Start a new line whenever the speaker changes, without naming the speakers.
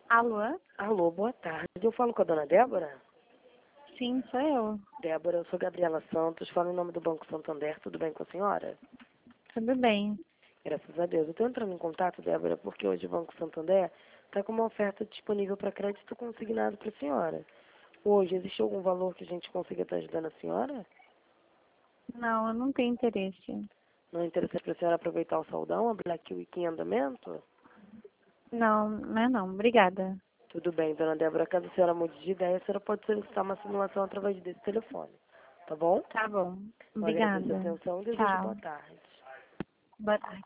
Alô?
Alô, boa tarde. Eu falo com a dona Débora?
Sim, sou eu.
Débora, eu sou Gabriela Santos, falo em nome do Banco Santander. Tudo bem com a senhora?
Tudo bem.
Graças a Deus. Eu estou entrando em contato, Débora, porque hoje o Banco Santander está com uma oferta disponível para crédito consignado para a senhora. Hoje, existe algum valor que a gente consiga estar ajudando a senhora?
Não, eu não tenho interesse.
Não é interessante para a senhora aproveitar o saldão, a Black Week em andamento?
Não, não é não. Obrigada.
Tudo bem, dona Débora. Caso a senhora mude de ideia, a senhora pode solicitar uma simulação através desse telefone. Tá bom?
Tá bom.
Eu agradeço a
Obrigada.
atenção e desejo
Tchau.
boa tarde.
Boa tarde.